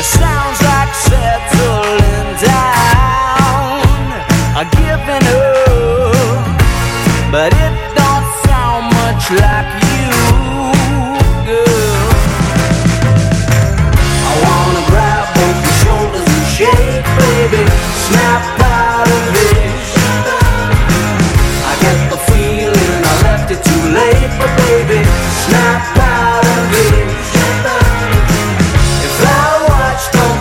sounds like settling down, giving up, but it don't sound much like you, girl. I wanna grab both your shoulders and shake, baby, snap out of it. I get the feeling I left it too late, but baby, snap out of it. If I watched all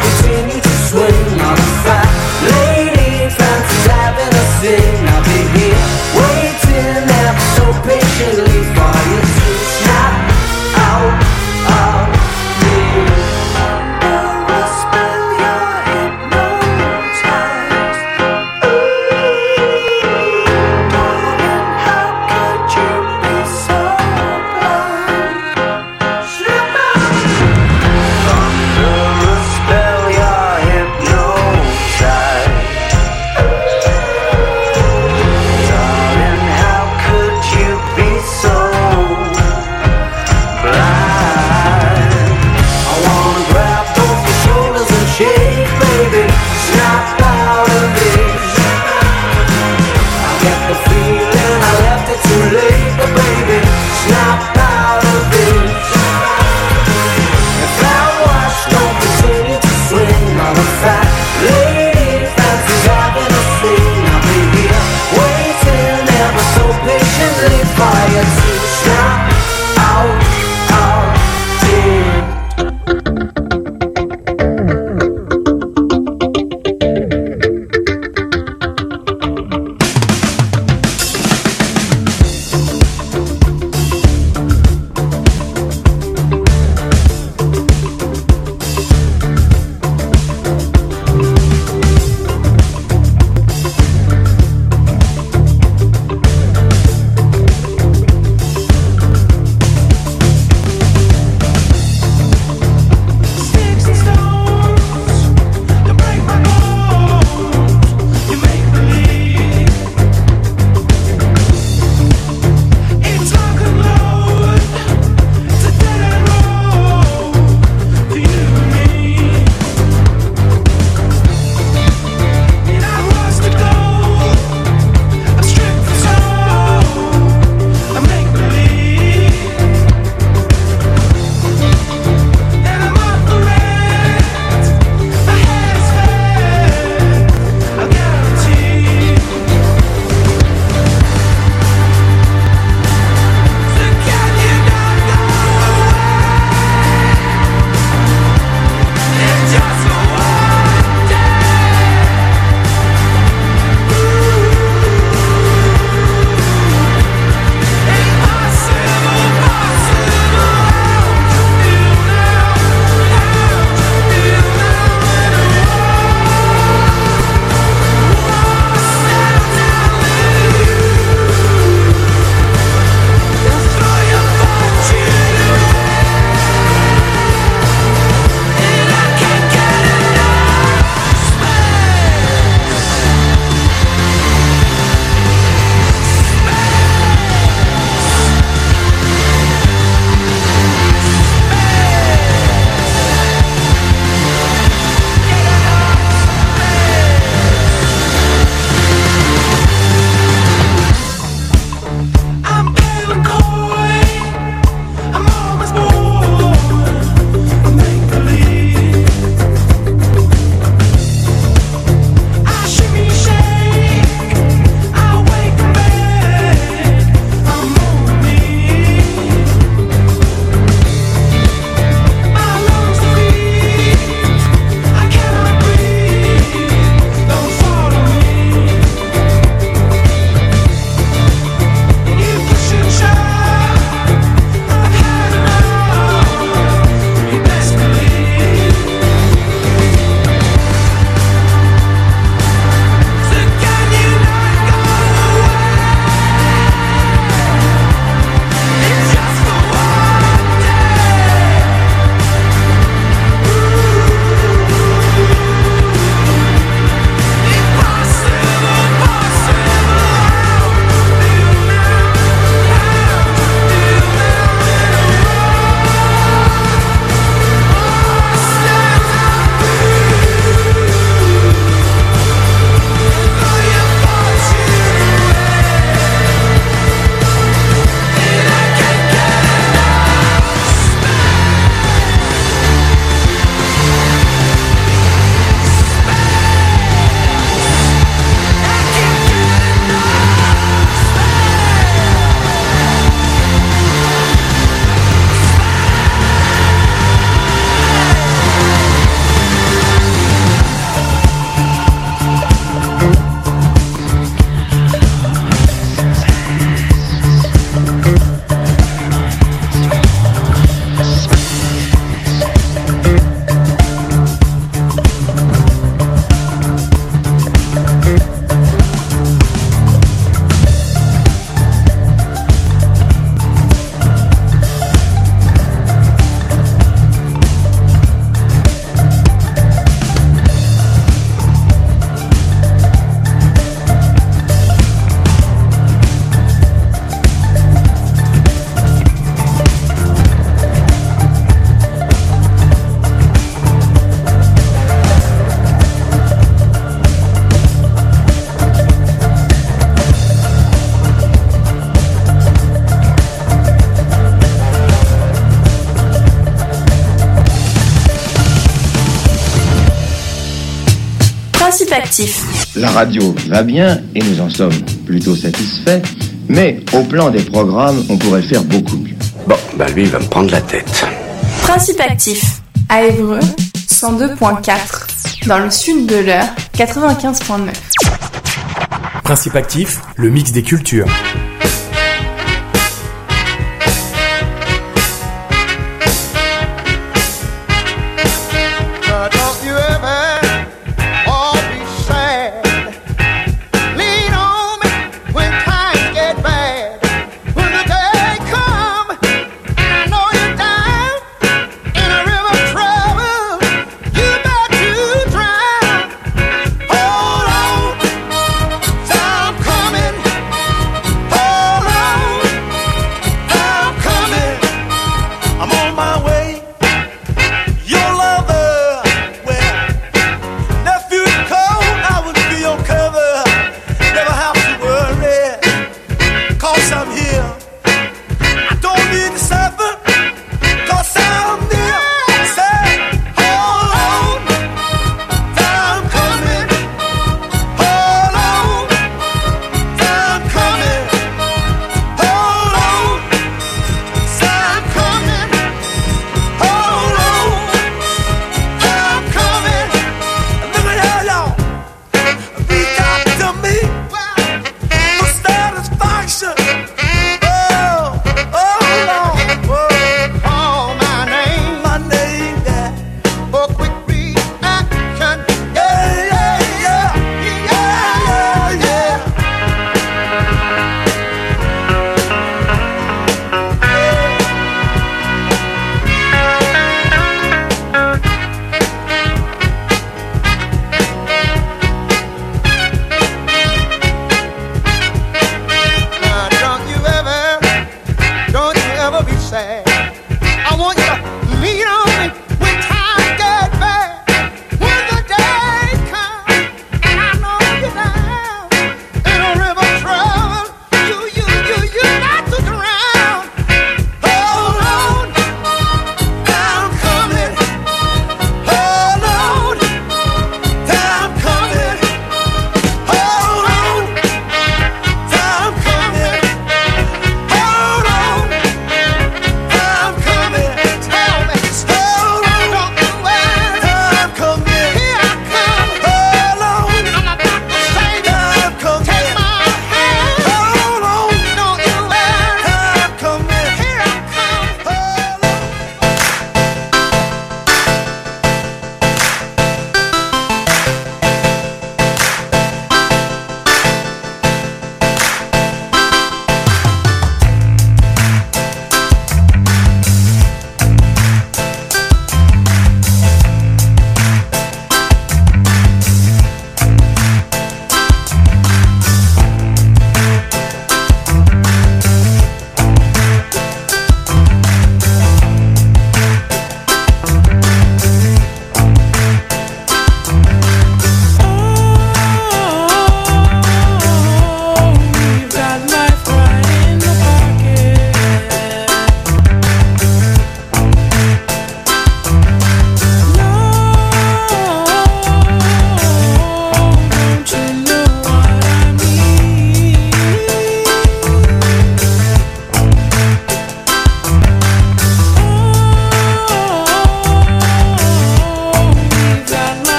Principe actif. La radio va bien et nous en sommes plutôt satisfaits, mais au plan des programmes, on pourrait faire beaucoup mieux. Bon, lui, il va me prendre la tête. Principe actif. À Évreux, 102.4. Dans le sud de l'Eure, 95.9. Principe actif, le mix des cultures.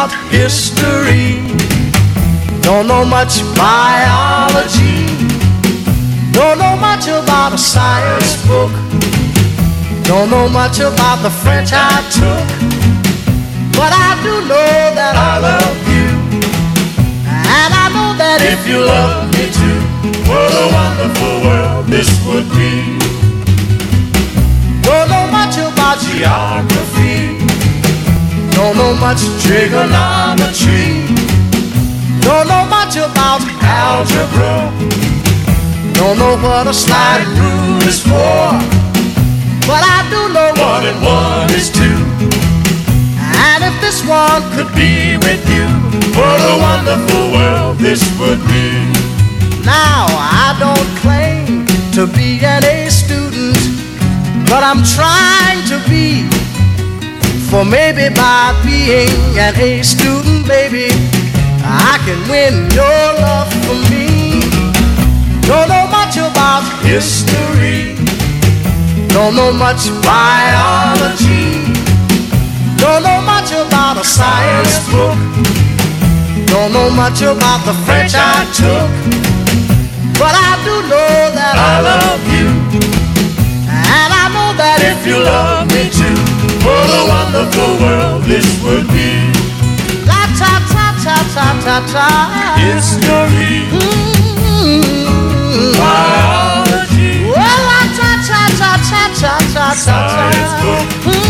about history. Don't know much biology. Don't know much about a science book. Don't know much about the French I took. But I do know that I love you. And I know that if you love me too, what a wonderful world this would be. Don't know much about geography. Don't know much trigonometry. Don't know much about algebra. Don't know what a sliding rule is for. But I do know 1 and 1 is 2. And if this one could be with you, what a wonderful world this would be. Now I don't claim to be an A student, but I'm trying to be. For maybe by being an A student, baby, I can win your love for me. Don't know much about history. Don't know much biology. Don't know much about a science book. Don't know much about the French I took. But I do know that I love you. And I know that if you love me too, what a wonderful world this would be. La ta ta ta ta ta ta. History. Biology. Well, la ta ta ta ta ta ta ta. Science book.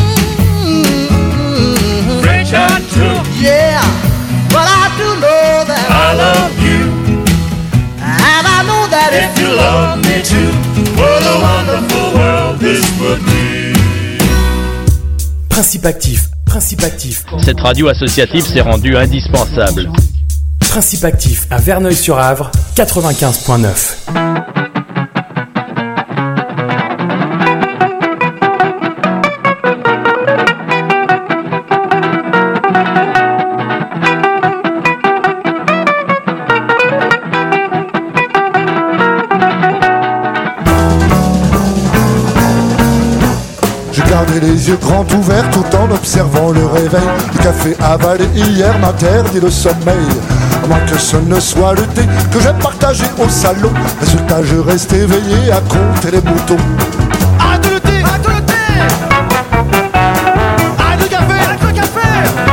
French I took. Yeah, but I do know that I love you. And I know that if you love me too, what a wonderful world this would be. Principe actif, principe actif. Cette radio associative s'est rendue indispensable. Principe actif à Verneuil-sur-Avre, 95.9. Gardez les yeux grands ouverts tout en observant le réveil. Le café avalé hier m'interdit le sommeil. À moins que ce ne soit le thé que j'ai partagé au salon. Résultat, je reste éveillé à compter les moutons. Arrête le thé! Arrête le thé! Arrête le café! Arrête le café!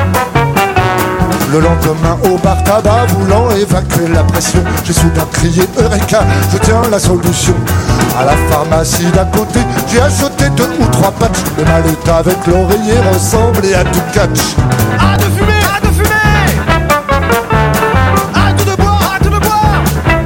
Le lendemain au bar tabac, voulant évacuer la pression, j'ai soudain crié Eureka, je tiens la solution. À la pharmacie d'à côté, j'ai acheté 2 ou 3 patchs. Le mallet avec l'oreiller ressemblait à du catch. Arrête de fumer! Arrête de fumer! Arrête de boire! Arrête de boire!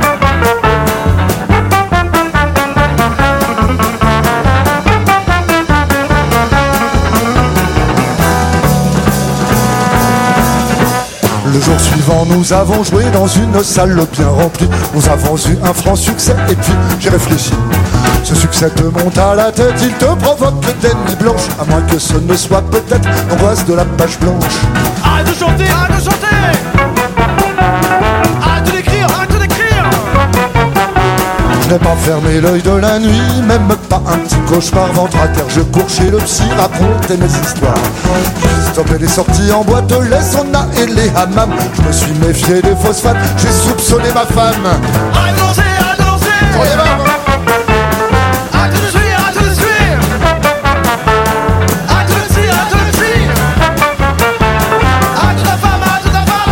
Le jour suivant, nous avons joué dans une salle bien remplie. Nous avons eu un franc succès et puis j'ai réfléchi. Ce succès te monte à la tête, il te provoque des nuits blanches. À moins que ce ne soit peut-être l'angoisse de la page blanche. Arrête de chanter! Arrête de chanter! Arrête de l'écrire! Arrête de l'écrire! Je n'ai pas fermé l'œil de la nuit, même pas un petit cauchemar. Ventre à terre, je cours chez le psy, raconter mes histoires. J'ai stoppé les sorties en boîte, les saunas et les hammams. Je me suis méfié des phosphates, j'ai soupçonné ma femme. Arrête de lancer! Arrête de lancer! Arrête de le suivre! Arrête de le suivre! Arrête de le suivre! Arrête de le suivre! Arrête de ta femme! Arrête de ta femme!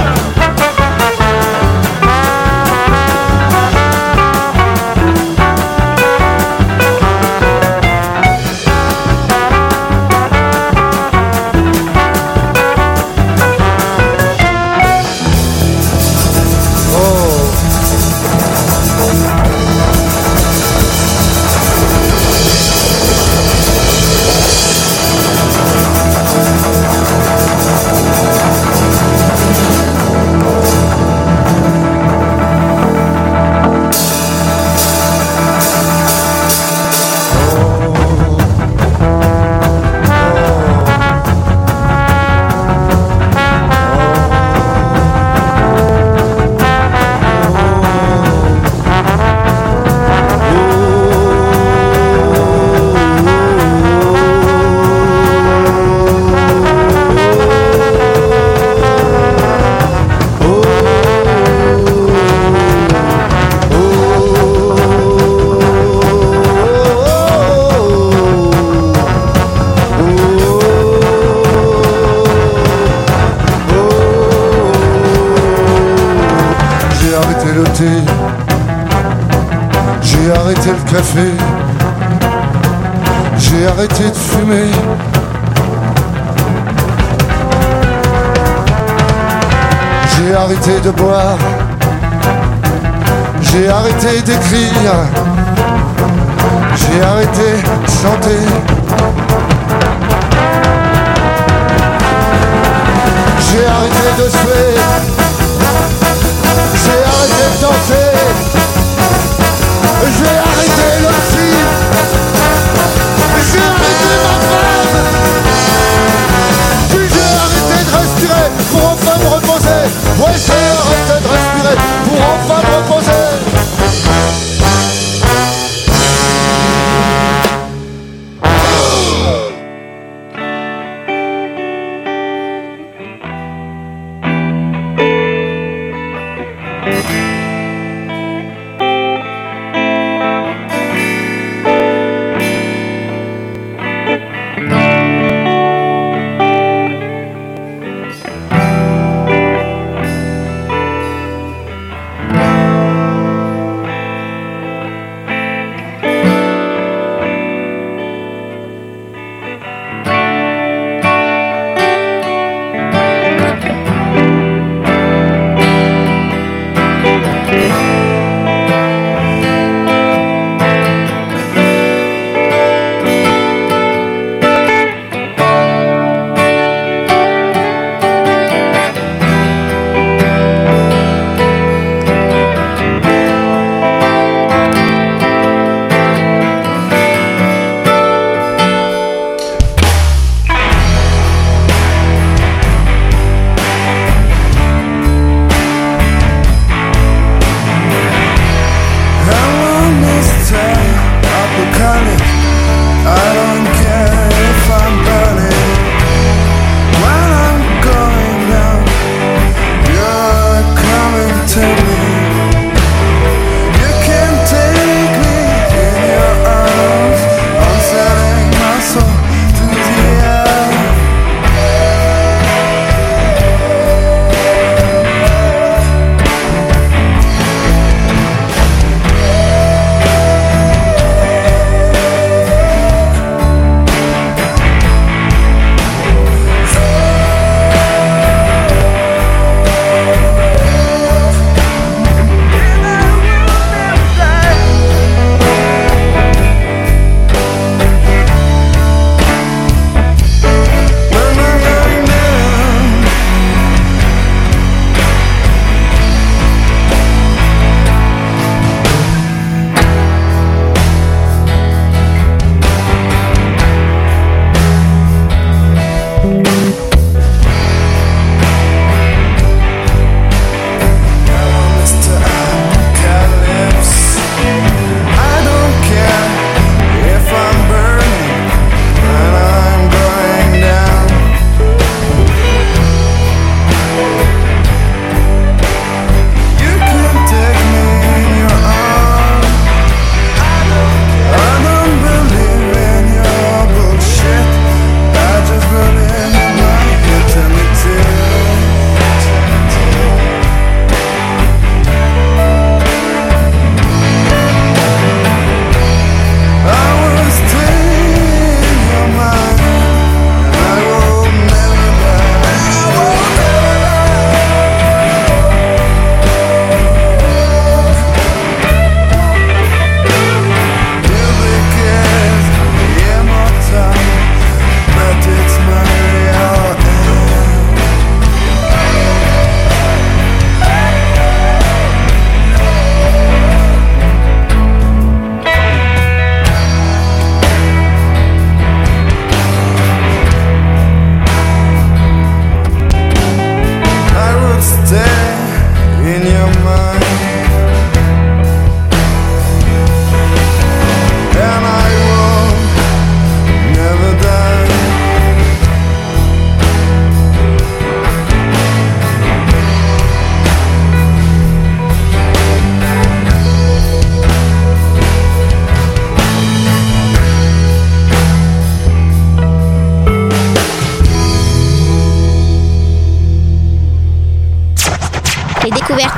arrêté le thé, j'ai arrêté le café, j'ai arrêté de fumer. J'ai arrêté de boire, j'ai arrêté d'écrire, j'ai arrêté de chanter. J'ai arrêté de suer, j'ai arrêté de danser, j'ai arrêté le psy, j'ai arrêté ma femme, puis j'ai arrêté de respirer pour enfin me reposer. Ouais, j'ai arrêté de respirer pour enfin me reposer.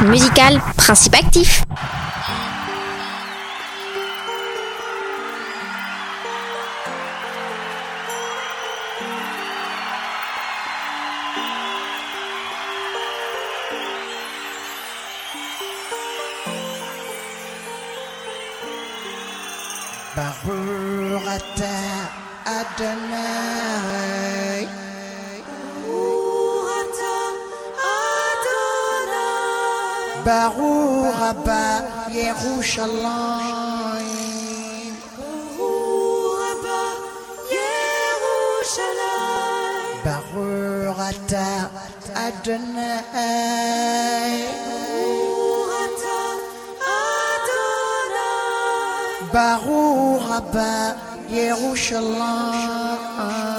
musicale Principe Actif. Barurata Adonai, Baruraba Yerushalayim, Barurata Adonai, Baruch haba Yerushalayim.